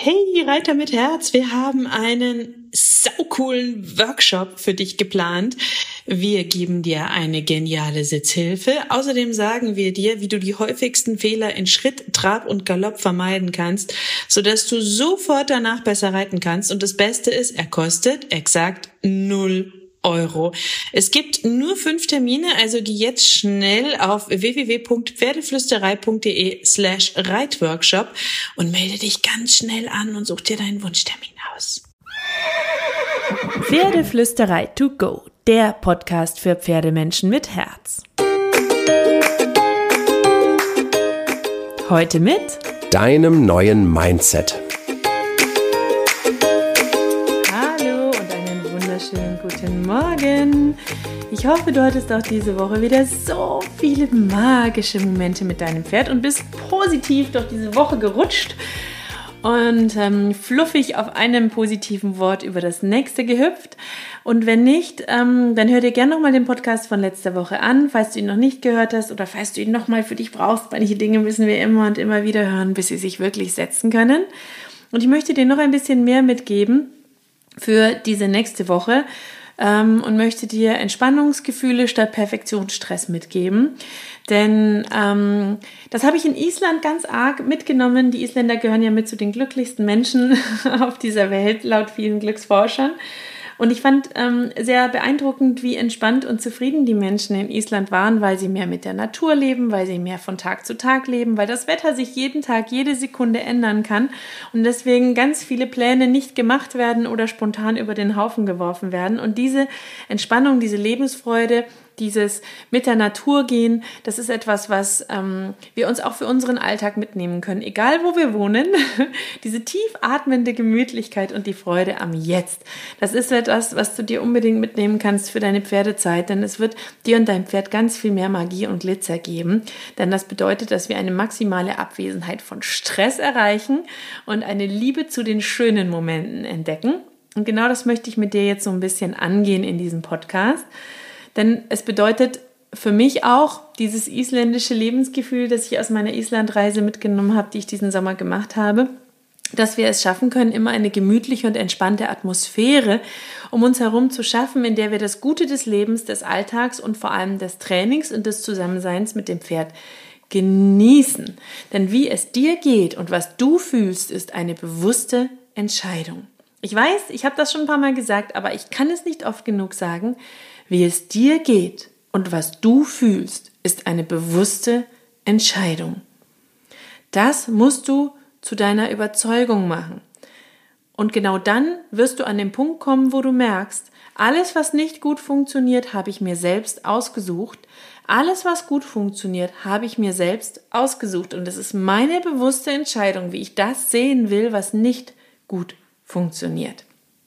Hey Reiter mit Herz, wir haben einen saucoolen Workshop für dich geplant. Wir geben dir eine geniale Sitzhilfe. Außerdem sagen wir dir, wie du die häufigsten Fehler in Schritt, Trab und Galopp vermeiden kannst, sodass du sofort danach besser reiten kannst. Und das Beste ist, er kostet exakt 0 Euro. Es gibt nur 5 Termine, also geh jetzt schnell auf www.pferdeflüsterei.de/Reitworkshop und melde dich ganz schnell an und such dir deinen Wunschtermin aus. Pferdeflüsterei to go, der Podcast für Pferdemenschen mit Herz. Heute mit deinem neuen Mindset. Guten Morgen! Ich hoffe, du hattest auch diese Woche wieder so viele magische Momente mit deinem Pferd und bist positiv durch diese Woche gerutscht und fluffig auf einem positiven Wort über das nächste gehüpft. Und wenn nicht, dann hör dir gerne nochmal den Podcast von letzter Woche an, falls du ihn noch nicht gehört hast oder falls du ihn nochmal für dich brauchst. Manche Dinge müssen wir immer und immer wieder hören, bis sie sich wirklich setzen können. Und ich möchte dir noch ein bisschen mehr mitgeben für diese nächste Woche und möchte dir Entspannungsgefühle statt Perfektionsstress mitgeben. Denn das habe ich in Island ganz arg mitgenommen. Die Isländer gehören ja mit zu den glücklichsten Menschen auf dieser Welt, laut vielen Glücksforschern. Und ich fand sehr beeindruckend, wie entspannt und zufrieden die Menschen in Island waren, weil sie mehr mit der Natur leben, weil sie mehr von Tag zu Tag leben, weil das Wetter sich jeden Tag, jede Sekunde ändern kann und deswegen ganz viele Pläne nicht gemacht werden oder spontan über den Haufen geworfen werden. Und diese Entspannung, diese Lebensfreude, dieses mit der Natur gehen, das ist etwas, was wir uns auch für unseren Alltag mitnehmen können, egal wo wir wohnen. Diese tief atmende Gemütlichkeit und die Freude am Jetzt, das ist etwas, was du dir unbedingt mitnehmen kannst für deine Pferdezeit, denn es wird dir und deinem Pferd ganz viel mehr Magie und Glitzer geben, denn das bedeutet, dass wir eine maximale Abwesenheit von Stress erreichen und eine Liebe zu den schönen Momenten entdecken. Und genau das möchte ich mit dir jetzt so ein bisschen angehen in diesem Podcast. Denn es bedeutet für mich auch dieses isländische Lebensgefühl, das ich aus meiner Islandreise mitgenommen habe, die ich diesen Sommer gemacht habe, dass wir es schaffen können, immer eine gemütliche und entspannte Atmosphäre um uns herum zu schaffen, in der wir das Gute des Lebens, des Alltags und vor allem des Trainings und des Zusammenseins mit dem Pferd genießen. Denn wie es dir geht und was du fühlst, ist eine bewusste Entscheidung. Ich weiß, ich habe das schon ein paar Mal gesagt, aber ich kann es nicht oft genug sagen. Wie es dir geht und was du fühlst, ist eine bewusste Entscheidung. Das musst du zu deiner Überzeugung machen. Und genau dann wirst du an den Punkt kommen, wo du merkst, alles, was nicht gut funktioniert, habe ich mir selbst ausgesucht. Alles, was gut funktioniert, habe ich mir selbst ausgesucht. Und es ist meine bewusste Entscheidung, wie ich das sehen will, was nicht gut funktioniert.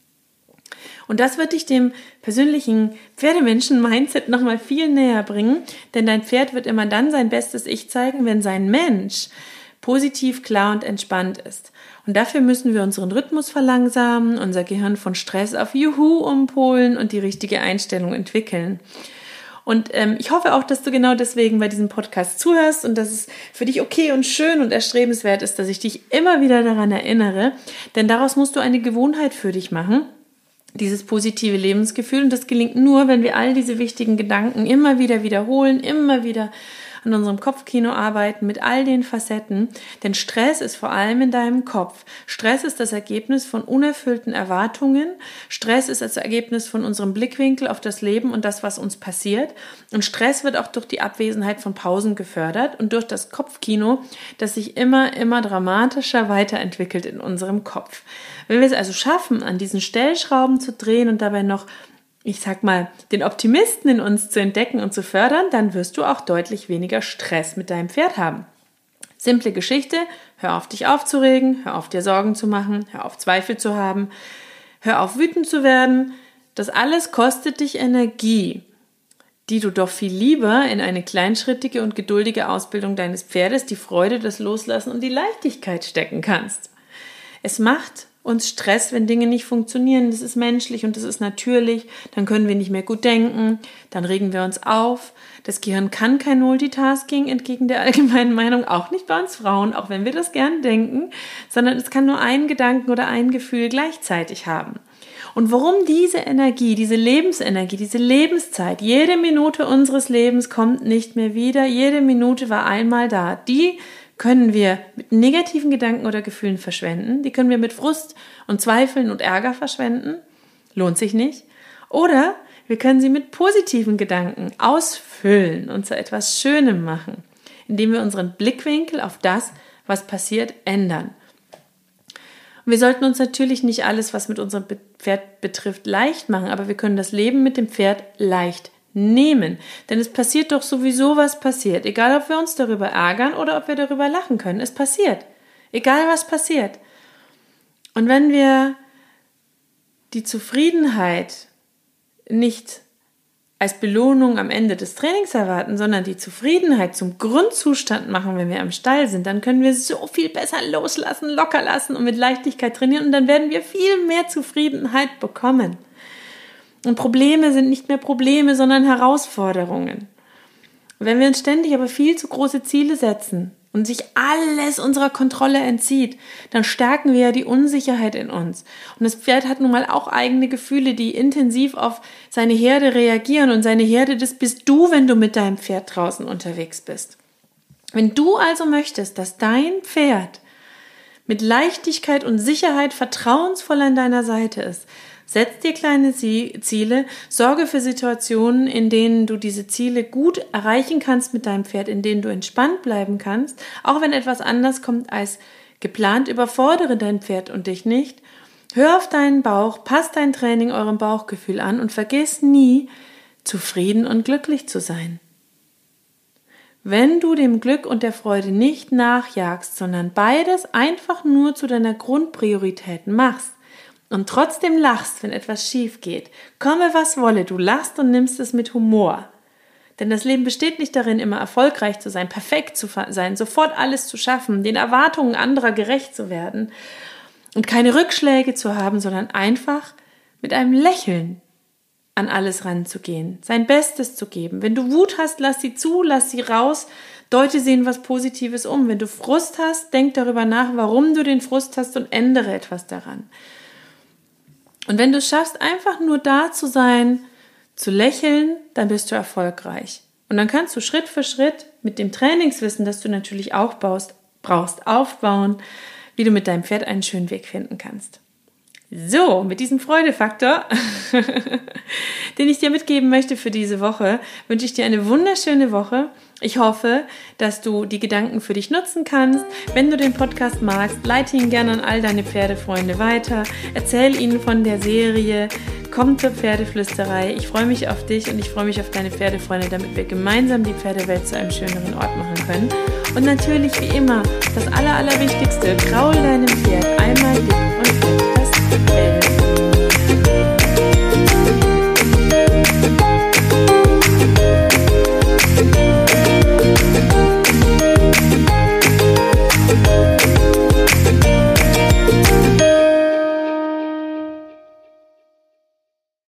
Und das wird dich dem persönlichen Pferdemenschen-Mindset nochmal viel näher bringen, denn dein Pferd wird immer dann sein bestes Ich zeigen, wenn sein Mensch positiv, klar und entspannt ist. Und dafür müssen wir unseren Rhythmus verlangsamen, unser Gehirn von Stress auf Juhu umpolen und die richtige Einstellung entwickeln. Und ich hoffe auch, dass du genau deswegen bei diesem Podcast zuhörst und dass es für dich okay und schön und erstrebenswert ist, dass ich dich immer wieder daran erinnere, denn daraus musst du eine Gewohnheit für dich machen. Dieses positive Lebensgefühl. Und das gelingt nur, wenn wir all diese wichtigen Gedanken immer wieder wiederholen, immer wieder an unserem Kopfkino arbeiten mit all den Facetten. Denn Stress ist vor allem in deinem Kopf. Stress ist das Ergebnis von unerfüllten Erwartungen. Stress ist das Ergebnis von unserem Blickwinkel auf das Leben und das, was uns passiert. Und Stress wird auch durch die Abwesenheit von Pausen gefördert und durch das Kopfkino, das sich immer dramatischer weiterentwickelt in unserem Kopf. Wenn wir es also schaffen, an diesen Stellschrauben zu drehen und dabei noch, ich sag mal, den Optimisten in uns zu entdecken und zu fördern, dann wirst du auch deutlich weniger Stress mit deinem Pferd haben. Simple Geschichte, hör auf dich aufzuregen, hör auf dir Sorgen zu machen, hör auf Zweifel zu haben, hör auf wütend zu werden. Das alles kostet dich Energie, die du doch viel lieber in eine kleinschrittige und geduldige Ausbildung deines Pferdes, die Freude, das Loslassen und die Leichtigkeit stecken kannst. Es macht uns Stress, wenn Dinge nicht funktionieren. Das ist menschlich und das ist natürlich. Dann können wir nicht mehr gut denken, dann regen wir uns auf. Das Gehirn kann kein Multitasking, entgegen der allgemeinen Meinung, auch nicht bei uns Frauen, auch wenn wir das gern denken, sondern es kann nur einen Gedanken oder ein Gefühl gleichzeitig haben. Und warum diese Energie, diese Lebensenergie, diese Lebenszeit, jede Minute unseres Lebens kommt nicht mehr wieder, jede Minute war einmal da, die können wir mit negativen Gedanken oder Gefühlen verschwenden, die können wir mit Frust und Zweifeln und Ärger verschwenden, lohnt sich nicht, oder wir können sie mit positiven Gedanken ausfüllen und zu etwas Schönem machen, indem wir unseren Blickwinkel auf das, was passiert, ändern. Und wir sollten uns natürlich nicht alles, was mit unserem Pferd betrifft, leicht machen, aber wir können das Leben mit dem Pferd leicht nehmen. Denn es passiert doch sowieso, was passiert. Egal, ob wir uns darüber ärgern oder ob wir darüber lachen können. Es passiert. Egal, was passiert. Und wenn wir die Zufriedenheit nicht als Belohnung am Ende des Trainings erwarten, sondern die Zufriedenheit zum Grundzustand machen, wenn wir am Stall sind, dann können wir so viel besser loslassen, locker lassen und mit Leichtigkeit trainieren und dann werden wir viel mehr Zufriedenheit bekommen. Und Probleme sind nicht mehr Probleme, sondern Herausforderungen. Und wenn wir uns ständig aber viel zu große Ziele setzen und sich alles unserer Kontrolle entzieht, dann stärken wir ja die Unsicherheit in uns. Und das Pferd hat nun mal auch eigene Gefühle, die intensiv auf seine Herde reagieren. Und seine Herde, das bist du, wenn du mit deinem Pferd draußen unterwegs bist. Wenn du also möchtest, dass dein Pferd mit Leichtigkeit und Sicherheit vertrauensvoll an deiner Seite ist, setz dir kleine Ziele, sorge für Situationen, in denen du diese Ziele gut erreichen kannst mit deinem Pferd, in denen du entspannt bleiben kannst, auch wenn etwas anders kommt als geplant, überfordere dein Pferd und dich nicht. Hör auf deinen Bauch, pass dein Training eurem Bauchgefühl an und vergiss nie, zufrieden und glücklich zu sein. Wenn du dem Glück und der Freude nicht nachjagst, sondern beides einfach nur zu deiner Grundpriorität machst, und trotzdem lachst, wenn etwas schief geht, komme was wolle, du lachst und nimmst es mit Humor. Denn das Leben besteht nicht darin, immer erfolgreich zu sein, perfekt zu sein, sofort alles zu schaffen, den Erwartungen anderer gerecht zu werden und keine Rückschläge zu haben, sondern einfach mit einem Lächeln an alles ranzugehen, sein Bestes zu geben. Wenn du Wut hast, lass sie zu, lass sie raus, deute sie in was Positives um. Wenn du Frust hast, denk darüber nach, warum du den Frust hast und ändere etwas daran. Und wenn du es schaffst, einfach nur da zu sein, zu lächeln, dann bist du erfolgreich. Und dann kannst du Schritt für Schritt mit dem Trainingswissen, das du natürlich auch brauchst, aufbauen, wie du mit deinem Pferd einen schönen Weg finden kannst. So, mit diesem Freudefaktor, den ich dir mitgeben möchte für diese Woche, wünsche ich dir eine wunderschöne Woche. Ich hoffe, dass du die Gedanken für dich nutzen kannst. Wenn du den Podcast magst, leite ihn gerne an all deine Pferdefreunde weiter. Erzähl ihnen von der Serie Komm zur Pferdeflüsterei. Ich freue mich auf dich und ich freue mich auf deine Pferdefreunde, damit wir gemeinsam die Pferdewelt zu einem schöneren Ort machen können. Und natürlich, wie immer, das Allerwichtigste, kraul deinem Pferd einmal dick und fett.